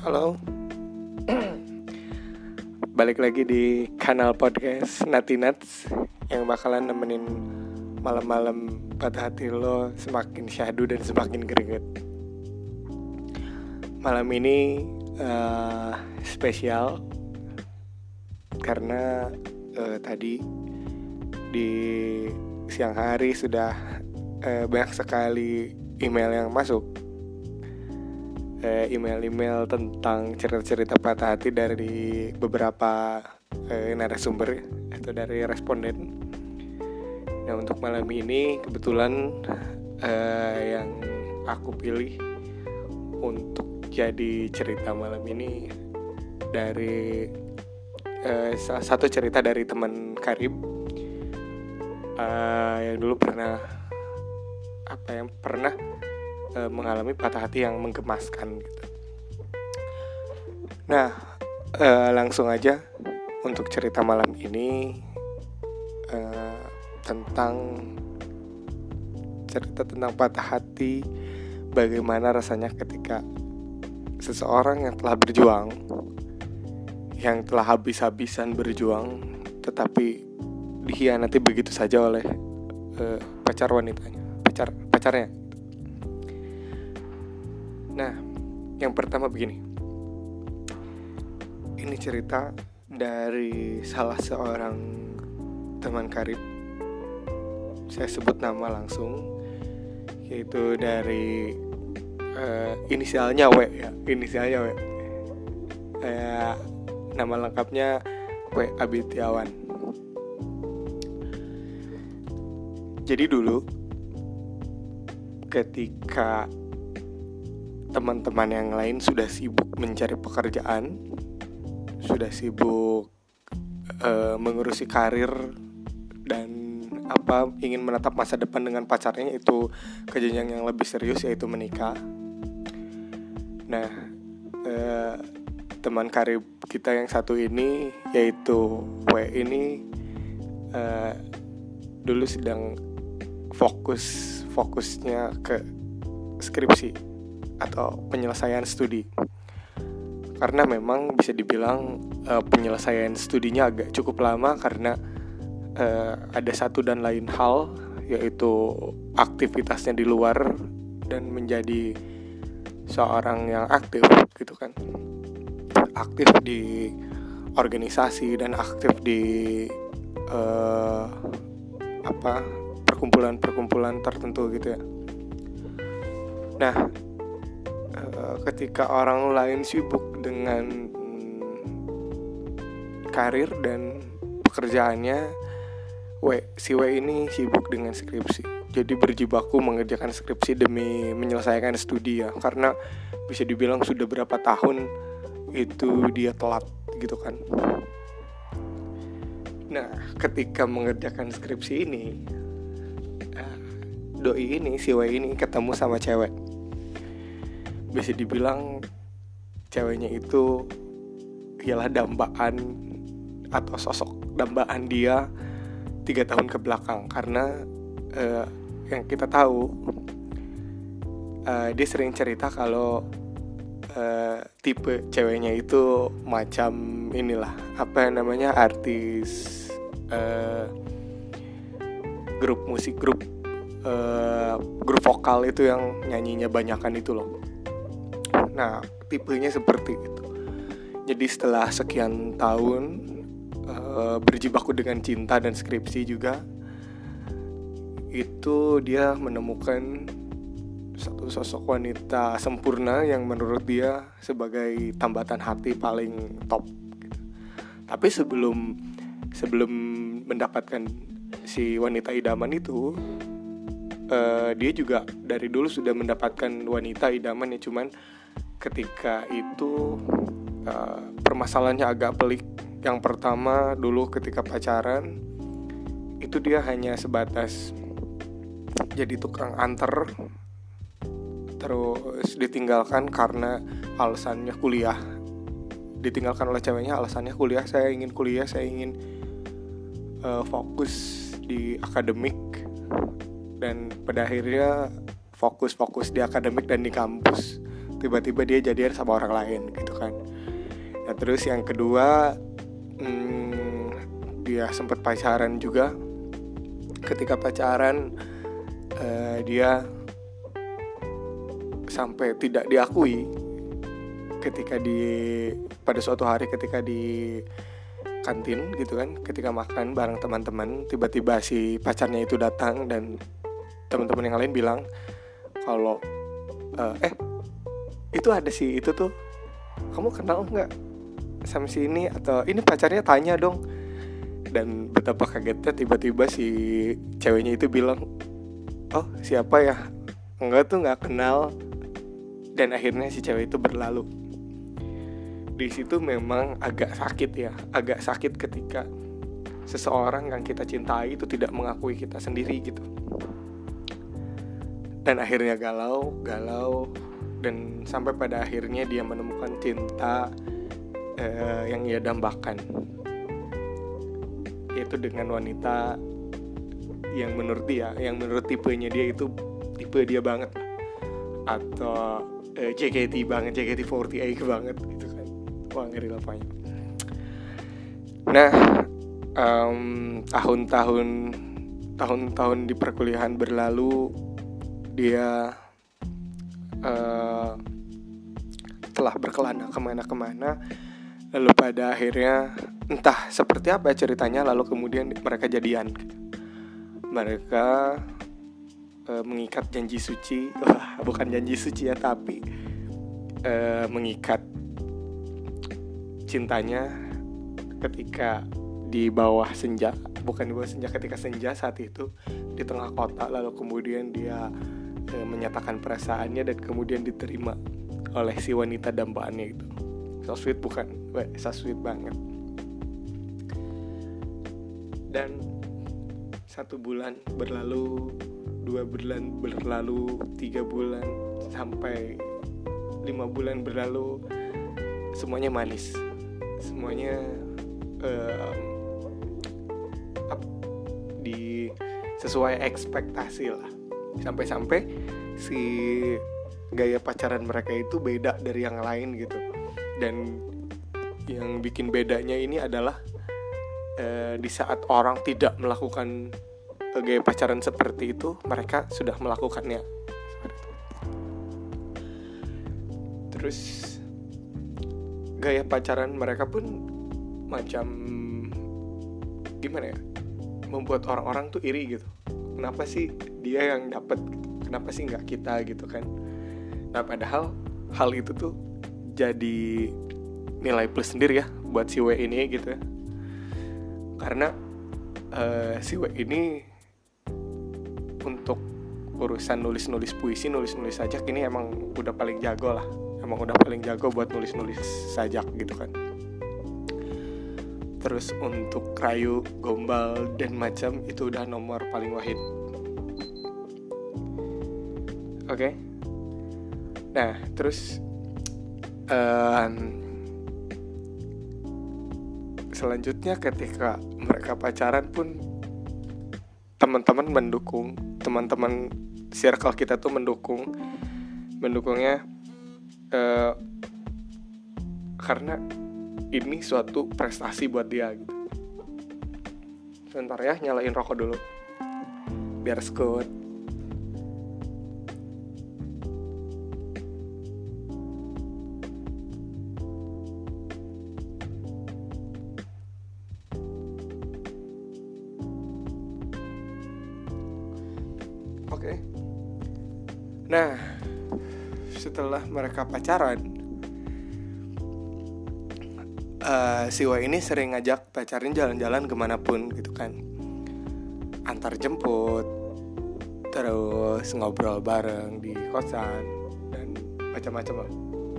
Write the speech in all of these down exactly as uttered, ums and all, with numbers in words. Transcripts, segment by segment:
Halo, balik lagi di kanal podcast Nati Nats yang bakalan nemenin malam-malam patah hati lo semakin syahdu dan semakin greget. Malam ini uh, spesial karena uh, tadi di siang hari sudah uh, banyak sekali email yang masuk. Uh, email-email tentang cerita-cerita patah hati dari beberapa uh, narasumber atau dari responden. Nah, untuk malam ini kebetulan uh, yang aku pilih untuk jadi cerita malam ini dari uh, salah satu cerita dari teman karib uh, yang dulu pernah apa yang pernah mengalami patah hati yang menggemaskan gitu. Nah, uh, langsung aja untuk cerita malam ini uh, tentang cerita tentang patah hati, bagaimana rasanya ketika seseorang yang telah berjuang, yang telah habis-habisan berjuang, tetapi dikhianati begitu saja oleh uh, pacar wanitanya, pacar pacarnya. Nah, yang pertama begini. Ini cerita dari salah seorang teman karib. Saya sebut nama langsung, yaitu dari uh, inisialnya W ya, inisialnya W. Uh, nama lengkapnya W Abitiawan. Jadi dulu ketika teman-teman yang lain sudah sibuk mencari pekerjaan, sudah sibuk uh, mengurusi karir dan apa ingin menatap masa depan dengan pacarnya, itu ke jenjang yang lebih serius, yaitu menikah. Nah, uh, teman karib kita yang satu ini, yaitu W ini, uh, dulu sedang fokus fokusnya ke skripsi atau penyelesaian studi, karena memang bisa dibilang uh, penyelesaian studinya agak cukup lama karena uh, ada satu dan lain hal, yaitu aktivitasnya di luar dan menjadi seorang yang aktif gitu kan, aktif di organisasi dan aktif di uh, apa perkumpulan-perkumpulan tertentu gitu ya. Nah, ketika orang lain sibuk dengan karir dan pekerjaannya, W, si W ini sibuk dengan skripsi. Jadi berjibaku mengerjakan skripsi demi menyelesaikan studi ya, karena bisa dibilang sudah berapa tahun itu dia telat gitu kan. Nah, ketika mengerjakan skripsi ini, doi ini, si W ini ketemu sama cewek. Bisa dibilang ceweknya itu ialah dambaan atau sosok dambaan dia tiga tahun ke belakang, karena uh, yang kita tahu uh, dia sering cerita kalau uh, tipe ceweknya itu macam inilah apa namanya artis uh, grup musik grup uh, grup vokal itu yang nyanyinya banyakan itu loh. Nah, tipenya seperti itu. Jadi setelah sekian tahun uh, berjibaku dengan cinta dan skripsi juga, itu dia menemukan satu sosok wanita sempurna yang menurut dia sebagai tambatan hati paling top gitu. Tapi sebelum sebelum mendapatkan si wanita idaman itu, uh, dia juga dari dulu sudah mendapatkan wanita idaman ya, cuman ketika itu uh, permasalahannya agak pelik. Yang pertama, dulu ketika pacaran itu dia hanya sebatas jadi tukang anter, terus ditinggalkan karena alasannya kuliah. Ditinggalkan oleh ceweknya alasannya kuliah, saya ingin kuliah, saya ingin uh, fokus di akademik. Dan pada akhirnya fokus-fokus di akademik dan di kampus, tiba-tiba dia jadian sama orang lain gitu kan. Nah terus yang kedua, hmm, dia sempat pacaran juga. Ketika pacaran uh, dia sampai tidak diakui ketika di pada suatu hari ketika di kantin gitu kan, ketika makan bareng teman-teman, tiba-tiba si pacarnya itu datang dan teman-teman yang lain bilang kalau uh, eh itu ada si itu tuh, kamu kenal nggak sama si ini, atau ini pacarnya, tanya dong. Dan betapa kagetnya tiba-tiba si ceweknya itu bilang, oh siapa ya, enggak tuh nggak kenal. Dan akhirnya si cewek itu berlalu. Di situ memang agak sakit ya, agak sakit ketika seseorang yang kita cintai itu tidak mengakui kita sendiri gitu. Dan akhirnya galau, galau, dan sampai pada akhirnya dia menemukan cinta eh, yang ia dambakan, yaitu dengan wanita yang menurut dia, yang menurut tipenya dia itu tipe dia banget, atau eh, J K T banget, J K T empat puluh delapan banget gitu kan. Wah ngeri lapanya. Nah um, tahun-tahun tahun-tahun di perkuliahan berlalu, dia uh, telah berkelana kemana-kemana. Lalu pada akhirnya entah seperti apa ceritanya, lalu kemudian mereka jadian. Mereka uh, mengikat janji suci. Wah, bukan janji suci ya, tapi uh, mengikat cintanya ketika di bawah senja. Bukan di bawah senja, ketika senja saat itu di tengah kota. Lalu kemudian dia uh, menyatakan perasaannya dan kemudian diterima oleh si wanita dambaannya itu. So sweet bukan? Wah, so sweet banget. Dan satu bulan berlalu, dua bulan berlalu, tiga bulan, sampai lima bulan berlalu, semuanya manis, semuanya um, up, di sesuai ekspektasi lah. Sampai-sampai si gaya pacaran mereka itu beda dari yang lain gitu. Dan yang bikin bedanya ini adalah uh, di saat orang tidak melakukan uh, gaya pacaran seperti itu, mereka sudah melakukannya. Terus gaya pacaran mereka pun macam gimana ya, membuat orang-orang tuh iri gitu. Kenapa sih dia yang dapat, kenapa sih nggak kita gitu kan? Nah padahal hal itu tuh jadi nilai plus sendiri ya buat si W ini gitu ya. Karena uh, si W ini untuk urusan nulis-nulis puisi, nulis-nulis sajak ini emang udah paling jago lah. Emang udah paling jago buat nulis-nulis sajak gitu kan. Terus untuk rayu, gombal, dan macam itu udah nomor paling wahid. Oke okay? Nah terus um, selanjutnya ketika mereka pacaran pun teman-teman mendukung, teman-teman circle kita tuh mendukung mendukungnya uh, karena ini suatu prestasi buat dia gitu. Sebentar ya, nyalain rokok dulu biar skut. Oke. Nah, setelah mereka pacaran, Uh, si W ini sering ngajak pacarin jalan-jalan kemanapun gitu kan, antar jemput, terus ngobrol bareng di kosan dan macam-macam lah.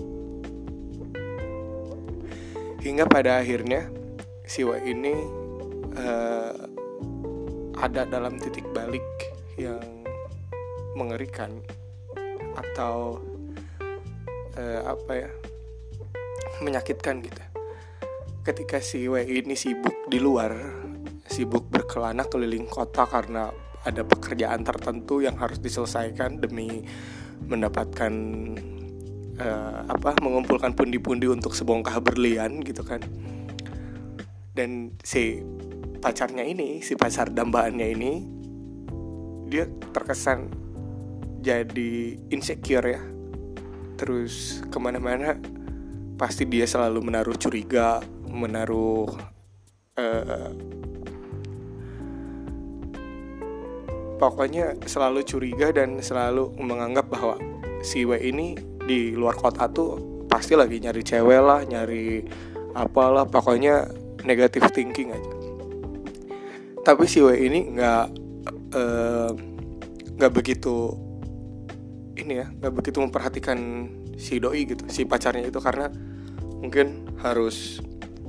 Hingga pada akhirnya si W ini uh, ada dalam titik balik yang mengerikan, atau uh, apa ya, menyakitkan gitu. Ketika si W ini sibuk di luar, sibuk berkelana keliling kota karena ada pekerjaan tertentu yang harus diselesaikan demi mendapatkan uh, apa mengumpulkan pundi-pundi untuk sebongkah berlian gitu kan. Dan si pacarnya ini, si pacar dambaannya ini, dia terkesan jadi insecure ya. Terus kemana-mana pasti dia selalu menaruh curiga, menaruh uh, pokoknya selalu curiga dan selalu menganggap bahwa si W ini di luar kota tuh pasti lagi nyari cewek lah, nyari apalah, pokoknya negative thinking aja. Tapi si W ini nggak nggak uh, begitu ini ya, nggak begitu memperhatikan si doi gitu, si pacarnya itu, karena mungkin harus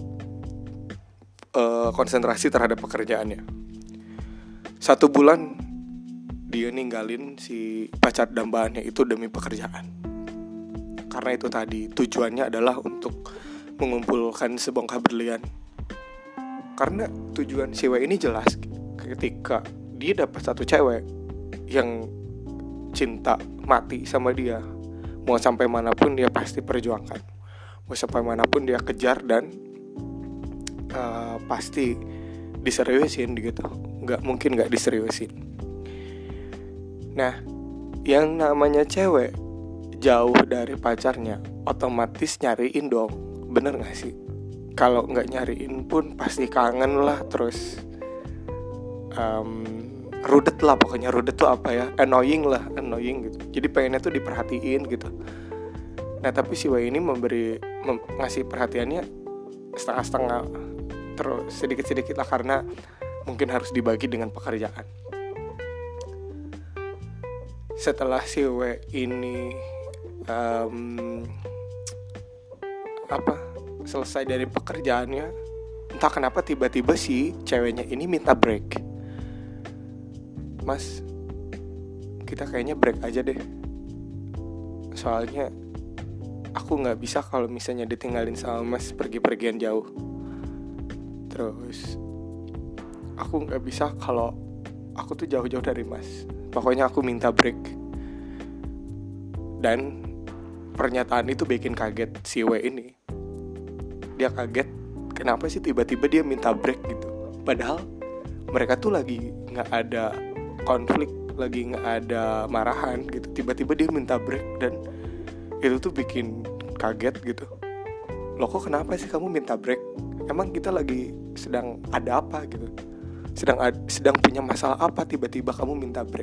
uh, konsentrasi terhadap pekerjaannya. Satu bulan dia ninggalin si pacar dambaannya itu demi pekerjaan. Karena itu tadi tujuannya adalah untuk mengumpulkan sebongkah berlian. Karena tujuan si W ini jelas, ketika dia dapat satu cewek yang cinta mati sama dia, mau sampai manapun dia pasti perjuangkan, mau sampai manapun dia kejar dan uh, pasti diseriusin gitu, nggak mungkin nggak diseriusin. Nah, yang namanya cewek jauh dari pacarnya otomatis nyariin dong, bener nggak sih? Kalau nggak nyariin pun pasti kangen lah, terus um, rudet lah, pokoknya rudet tuh apa ya, annoying lah, annoying gitu. Jadi pengennya tuh diperhatiin gitu. Nah tapi si W ini memberi mem- ngasih perhatiannya setengah-setengah, terus sedikit-sedikit lah, karena mungkin harus dibagi dengan pekerjaan. Setelah si W ini um, apa selesai dari pekerjaannya, entah kenapa tiba-tiba si ceweknya ini minta break. Mas, kita kayaknya break aja deh. Soalnya aku gak bisa kalau misalnya ditinggalin sama mas pergi-pergian jauh. Terus aku gak bisa kalau aku tuh jauh-jauh dari mas. Pokoknya aku minta break. Dan pernyataan itu bikin kaget si W ini. Dia kaget, kenapa sih tiba-tiba dia minta break gitu. Padahal mereka tuh lagi gak ada konflik, lagi gak ada marahan gitu. Tiba-tiba dia minta break, dan itu tuh bikin kaget gitu. Loh kok kenapa sih kamu minta break? Emang kita lagi sedang ada apa gitu? Sedang ad- sedang punya masalah apa tiba-tiba kamu minta break?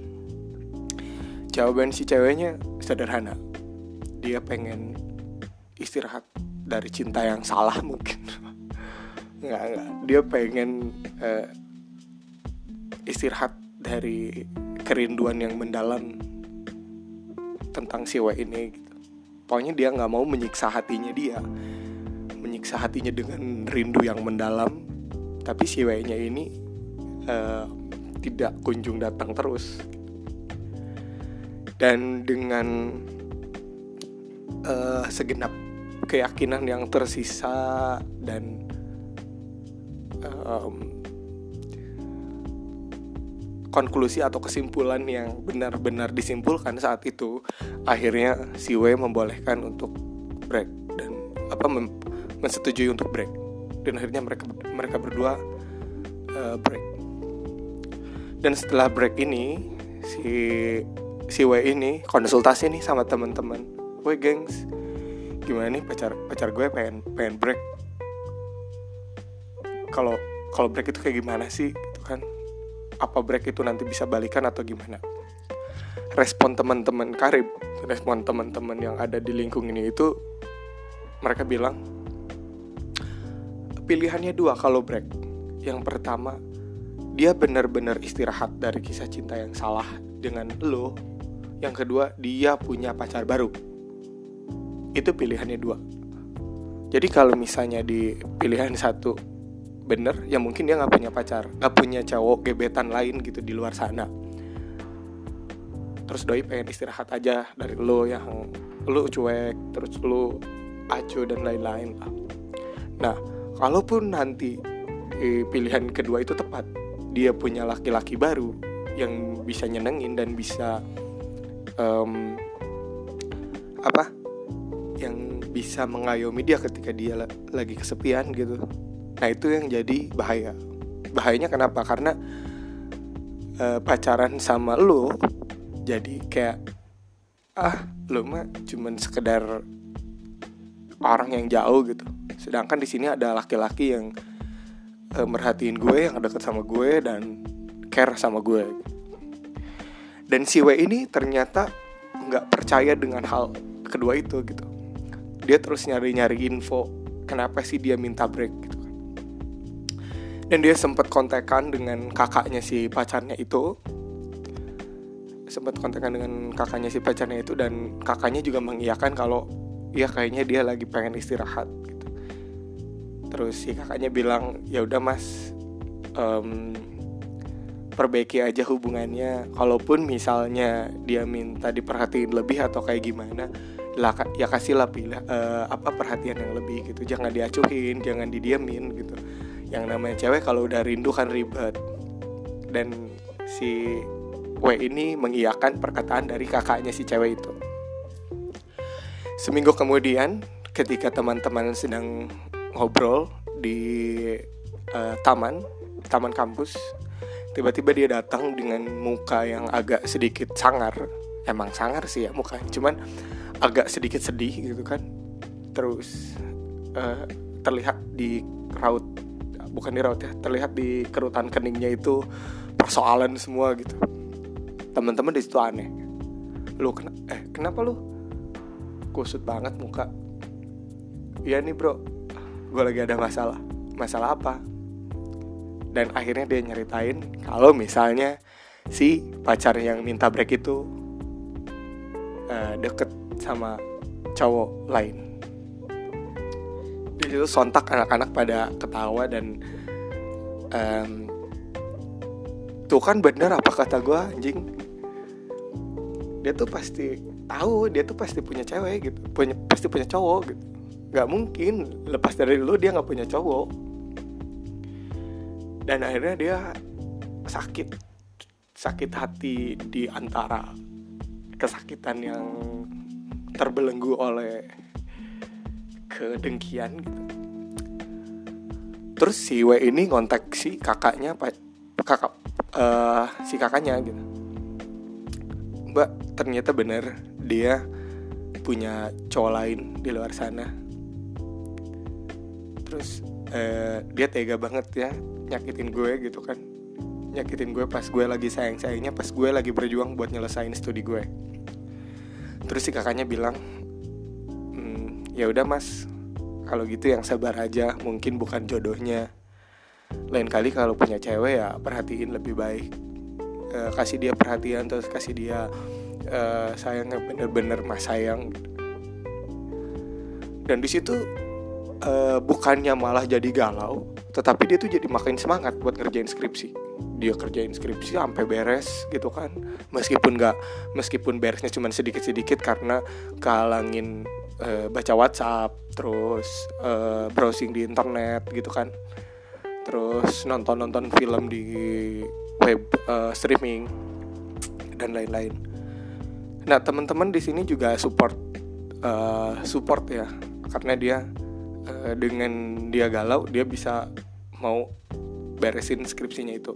Jawaban si ceweknya sederhana. Dia pengen istirahat dari cinta yang salah mungkin. Enggak, enggak. Dia pengen uh, istirahat dari kerinduan yang mendalam tentang si W ini gitu. Pokoknya dia gak mau menyiksa hatinya dia, menyiksa hatinya dengan rindu yang mendalam. Tapi si W-nya ini uh, tidak kunjung datang terus. Dan dengan uh, segenap keyakinan yang tersisa dan um, konklusi atau kesimpulan yang benar-benar disimpulkan saat itu, akhirnya si W membolehkan untuk break dan apa mem- mensetujui untuk break, dan akhirnya mereka mereka berdua uh, break. Dan setelah break ini si si W ini konsultasi nih sama teman-teman, "Woi gengs, gimana nih pacar pacar gue pengen pengen break. Kalau kalau break itu kayak gimana sih gitu kan? Apa break itu nanti bisa balikan atau gimana?" Respon teman-teman Karib, respon teman-teman yang ada di lingkungan ini itu, mereka bilang pilihannya dua kalau break. Yang pertama, dia benar-benar istirahat dari kisah cinta yang salah dengan lo. Yang kedua, dia punya pacar baru. Itu pilihannya dua. Jadi kalau misalnya di pilihan satu bener, ya mungkin dia gak punya pacar, gak punya cowok gebetan lain gitu di luar sana. Terus doi pengen istirahat aja dari lo yang lo cuek, terus lo acuh dan lain-lain lah. Nah, kalaupun nanti eh, pilihan kedua itu tepat, dia punya laki-laki baru yang bisa nyenengin dan bisa um, apa yang bisa mengayomi dia ketika dia la- lagi kesepian gitu. Nah itu yang jadi bahaya. Bahayanya kenapa? Karena uh, pacaran sama lu jadi kayak ah lu mah cuman sekedar orang yang jauh gitu. Sedangkan di sini ada laki-laki yang uh, merhatiin gue, yang deket sama gue dan care sama gue. Dan si W ini ternyata nggak percaya dengan hal kedua itu gitu. Dia terus nyari-nyari info kenapa sih dia minta break gitu kan. Dan dia sempat kontekan dengan kakaknya si pacarnya itu. Sempat kontekan dengan kakaknya si pacarnya itu dan kakaknya juga mengiyakan kalau ya kayaknya dia lagi pengen istirahat gitu. Terus si kakaknya bilang, "Ya udah Mas, um, perbaiki aja hubungannya. Kalaupun misalnya dia minta diperhatiin lebih atau kayak gimana, lah ya kasihlah pilih uh, apa perhatian yang lebih gitu. Jangan diacuhin, jangan didiamin gitu. Yang namanya cewek kalau udah rindu kan ribet." Dan si W ini mengiyakan perkataan dari kakaknya si cewek itu. Seminggu kemudian, ketika teman-teman sedang ngobrol di uh, taman, taman kampus, tiba-tiba dia datang dengan muka yang agak sedikit sangar. Emang sangar sih ya mukanya, cuman agak sedikit sedih gitu kan. Terus uh, terlihat di raut, bukan di raut ya, terlihat di kerutan keningnya itu persoalan semua gitu. Teman-teman di situ aneh. Lu kena, eh kenapa lu kusut banget muka? Iya nih bro, gue lagi ada masalah. Masalah apa? Dan akhirnya dia nyeritain kalau misalnya si pacar yang minta break itu uh, deket sama cowok lain. Di situ sontak anak-anak pada ketawa dan um, tuh kan bener apa kata gue anjing. Dia tuh pasti tahu, dia tuh pasti punya cewek gitu, punya pasti punya cowok gitu. Gak mungkin lepas dari lu dia gak punya cowok. Dan akhirnya dia sakit Sakit hati di antara kesakitan yang terbelenggu oleh kedengkian gitu. Terus si W ini ngontak si kakaknya, kakak uh, si kakaknya gitu. Mbak, ternyata bener dia punya cowok lain di luar sana. Terus uh, dia tega banget ya nyakitin gue gitu kan. Nyakitin gue pas gue lagi sayang-sayangnya, pas gue lagi berjuang buat nyelesain studi gue. Terus si kakaknya bilang, hmm, ya udah Mas, kalau gitu yang sabar aja, mungkin bukan jodohnya. Lain kali kalau punya cewek ya perhatiin lebih baik. e, Kasih dia perhatian, terus kasih dia e, sayangnya bener-bener Mas sayang. Dan di situ e, bukannya malah jadi galau, tetapi dia tuh jadi makin semangat buat ngerjain skripsi. Dia kerjain skripsi sampai beres gitu kan. Meskipun gak, meskipun beresnya cuma sedikit-sedikit karena kehalangin e, baca WhatsApp, terus e, browsing di internet gitu kan. Terus nonton-nonton film di web e, streaming dan lain-lain. Nah, teman-teman di sini juga support e, support ya. Karena dia e, dengan dia galau, dia bisa mau beresin skripsinya itu.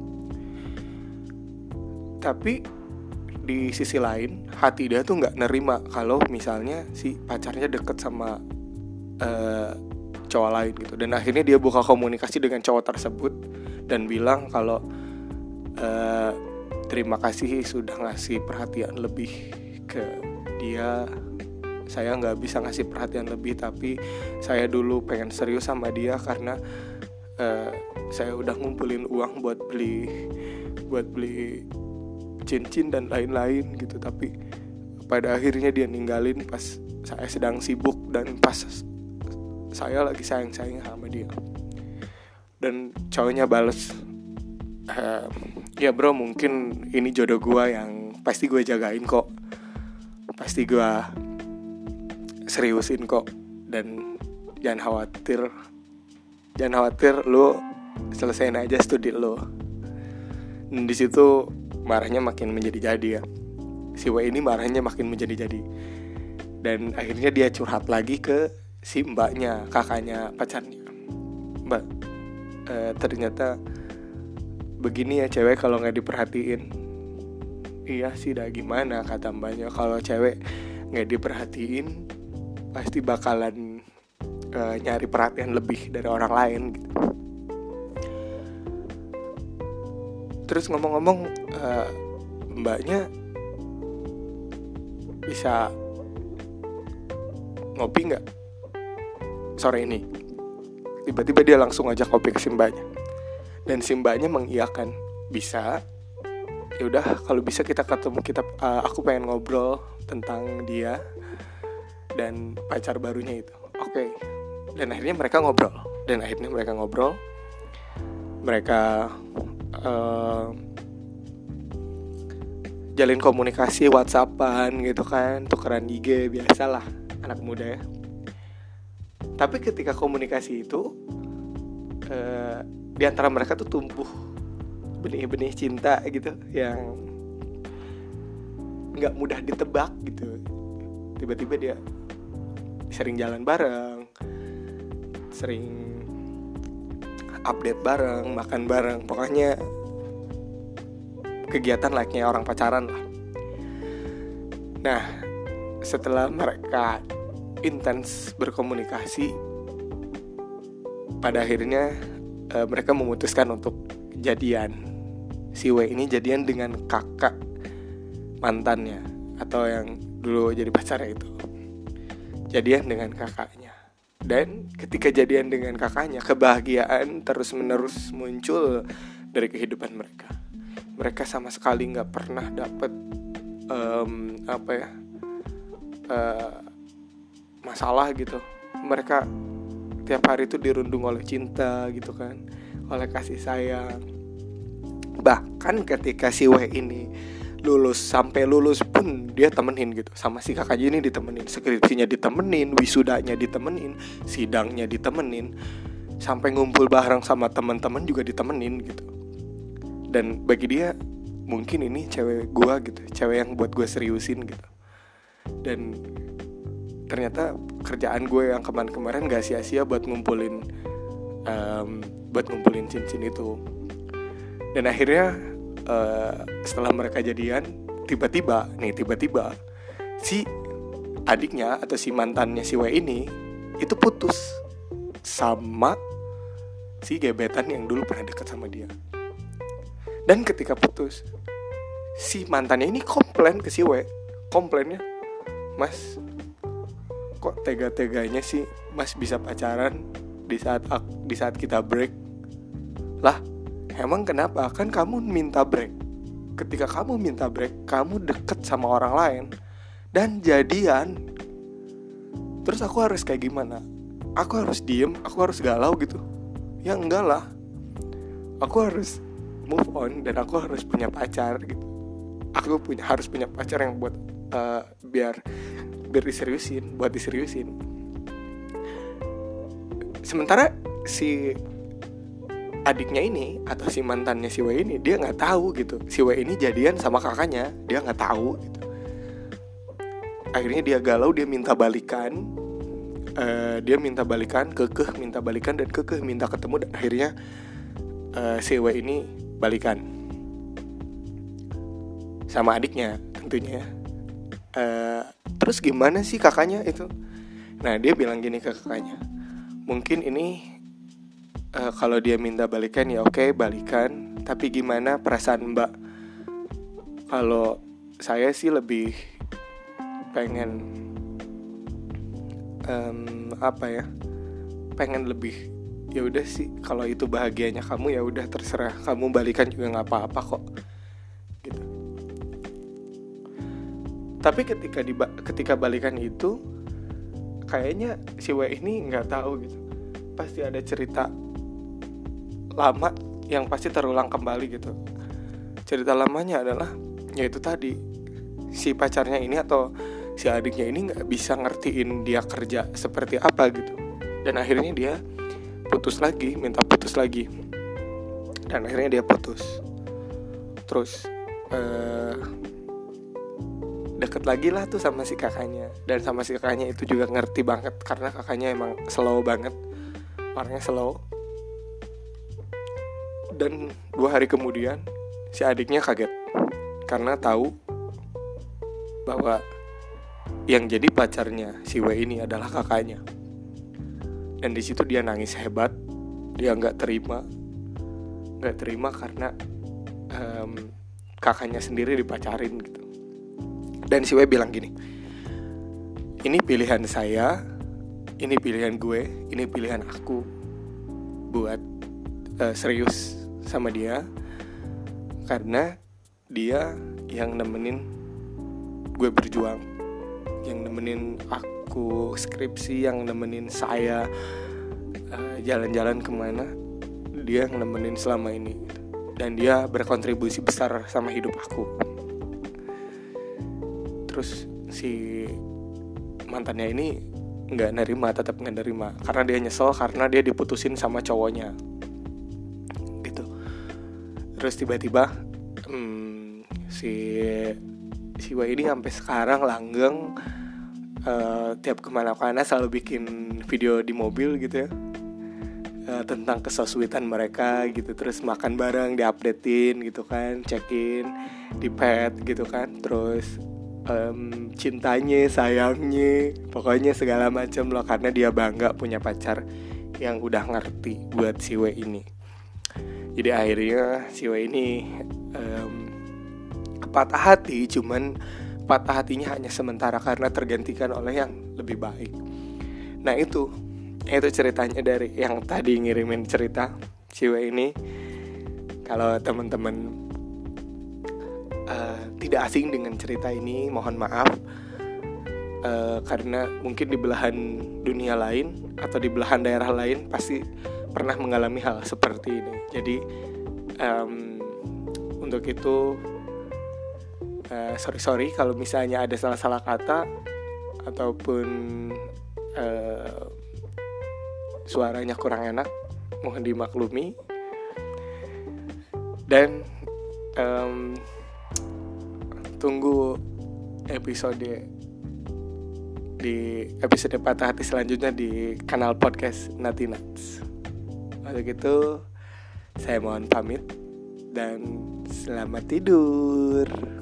Tapi di sisi lain hati dia tuh gak nerima kalau misalnya si pacarnya deket sama uh, cowok lain gitu. Dan akhirnya dia buka komunikasi dengan cowok tersebut dan bilang kalau uh, terima kasih sudah ngasih perhatian lebih ke dia. Saya gak bisa ngasih perhatian lebih, tapi saya dulu pengen serius sama dia karena uh, saya udah ngumpulin uang buat beli buat beli cincin dan lain-lain gitu. Tapi pada akhirnya dia ninggalin pas saya sedang sibuk dan pas saya lagi sayang-sayangnya sama dia. Dan cowoknya bales, ehm, ya bro, mungkin ini jodoh gue yang pasti gue jagain kok, pasti gue seriusin kok, dan jangan khawatir jangan khawatir lu selesain aja studi lu. Dan di situ marahnya makin menjadi-jadi ya. Si W ini marahnya makin menjadi-jadi. Dan akhirnya dia curhat lagi ke si mbaknya, kakaknya pacarnya. Mbak, eh, ternyata begini ya cewek kalau gak diperhatiin. Iya sih, dah gimana kata mbaknya, kalau cewek gak diperhatiin pasti bakalan uh, nyari perhatian lebih dari orang lain gitu. Terus ngomong-ngomong, uh, mbaknya bisa ngopi gak sore ini? Tiba-tiba dia langsung ajak ngopi ke si mbaknya. Dan si mbaknya mengiyakan, bisa. Ya udah, kalau bisa kita ketemu, kita uh, aku pengen ngobrol tentang dia dan pacar barunya itu. Oke. Okay. Dan akhirnya mereka ngobrol. Dan akhirnya mereka ngobrol. Mereka uh, jalin komunikasi WhatsAppan gitu kan, tukeran I G, biasalah anak muda ya. Tapi ketika komunikasi itu uh, di antara mereka tuh tumbuh benih-benih cinta gitu yang nggak mudah ditebak gitu. Tiba-tiba dia sering jalan bareng, sering update bareng, makan bareng, pokoknya kegiatan layaknya orang pacaran lah. Nah, setelah mereka intens berkomunikasi, pada akhirnya e, mereka memutuskan untuk jadian. Si W ini jadian dengan kakak mantannya, atau yang dulu jadi pacarnya itu. Jadian dengan kakaknya. Dan ketika jadian dengan kakaknya, kebahagiaan terus-menerus muncul dari kehidupan mereka. Mereka sama sekali gak pernah dapet um, Apa ya uh, masalah gitu. Mereka tiap hari itu dirundung oleh cinta gitu kan, oleh kasih sayang. Bahkan ketika si W ini lulus, sampai lulus pun dia temenin gitu sama si kakaknya ini, ditemenin skripsinya, ditemenin wisudanya, ditemenin sidangnya, ditemenin sampai ngumpul bareng sama teman-teman juga ditemenin gitu. Dan bagi dia mungkin ini cewek gua gitu, cewek yang buat gue seriusin gitu. Dan ternyata kerjaan gue yang kemarin-kemarin gak sia-sia buat ngumpulin um, buat ngumpulin cincin itu. Dan akhirnya uh, setelah mereka jadian, tiba-tiba nih tiba-tiba si adiknya atau si mantannya si W ini itu putus sama si gebetan yang dulu pernah dekat sama dia. Dan ketika putus, si mantannya ini komplain ke si W. Komplainnya, "Mas, kok tega-teganya sih Mas bisa pacaran di saat di saat kita break?" Lah, emang kenapa? Kan kamu minta break. Ketika kamu minta break, kamu deket sama orang lain dan jadian. Terus aku harus kayak gimana? Aku harus diem? Aku harus galau gitu? Ya enggak lah. Aku harus move on dan aku harus punya pacar gitu. Aku punya harus punya pacar yang buat uh, biar biar diseriusin, buat diseriusin. Sementara si adiknya ini atau si mantannya si W ini, dia nggak tahu gitu. Si W ini jadian sama kakaknya, dia nggak tahu gitu. Akhirnya dia galau, dia minta balikan, uh, dia minta balikan, kekeh minta balikan dan kekeh minta ketemu, dan akhirnya uh, si W ini balikan sama adiknya tentunya. Uh, terus gimana sih kakaknya itu? Nah, dia bilang gini ke kakaknya, mungkin ini Uh, kalau dia minta balikan ya oke, okay, balikan. Tapi gimana perasaan mbak? Kalau saya sih lebih pengen um, apa ya? Pengen lebih. Ya udah sih, kalau itu bahagianya kamu ya udah terserah. Kamu balikan juga nggak apa-apa kok. Gitu. Tapi ketika di ketika balikan itu, kayaknya si W ini nggak tahu gitu. Pasti ada cerita lama yang pasti terulang kembali gitu. Cerita lamanya adalah yaitu tadi, si pacarnya ini atau si adiknya ini gak bisa ngertiin dia kerja seperti apa gitu. Dan akhirnya dia putus lagi, minta putus lagi. Dan akhirnya dia putus. Terus uh, deket lagi lah tuh sama si kakaknya. Dan sama si kakaknya itu juga ngerti banget, karena kakaknya emang slow banget, orangnya slow. Dan dua hari kemudian si adiknya kaget karena tahu bahwa yang jadi pacarnya si W ini adalah kakaknya. Dan di situ dia nangis hebat. Dia nggak terima, nggak terima karena um, kakaknya sendiri dipacarin gitu. Dan si W bilang gini, ini pilihan saya, ini pilihan gue, ini pilihan aku buat uh, serius sama dia, karena dia yang nemenin gue berjuang, yang nemenin aku skripsi, yang nemenin saya uh, jalan-jalan kemana, dia yang nemenin selama ini. Dan dia berkontribusi besar sama hidup aku. Terus si mantannya ini gak nerima, tetap gak nerima, karena dia nyesel karena dia diputusin sama cowoknya gitu. Terus tiba-tiba hmm, si si W ini sampai sekarang langgeng, uh, tiap kemana-mana selalu bikin video di mobil gitu ya, uh, tentang kesosweetan mereka gitu. Terus makan bareng diupdatein gitu kan, check-in di pet gitu kan. Terus um, cintanya, sayangnya, pokoknya segala macam loh, karena dia bangga punya pacar yang udah ngerti buat si W ini. Jadi akhirnya si W ini um, patah hati, cuman patah hatinya hanya sementara karena tergantikan oleh yang lebih baik. Nah itu itu ceritanya dari yang tadi ngirimin cerita si W ini. Kalau teman-teman uh, tidak asing dengan cerita ini, mohon maaf, uh, karena mungkin di belahan dunia lain atau di belahan daerah lain pasti pernah mengalami hal seperti ini. Jadi um, untuk itu uh, sorry sorry kalau misalnya ada salah-salah kata ataupun uh, suaranya kurang enak, mohon dimaklumi. Dan um, tunggu episode di episode Patah Hati selanjutnya di kanal podcast Nati Nuts. Untuk itu saya mohon pamit dan selamat tidur.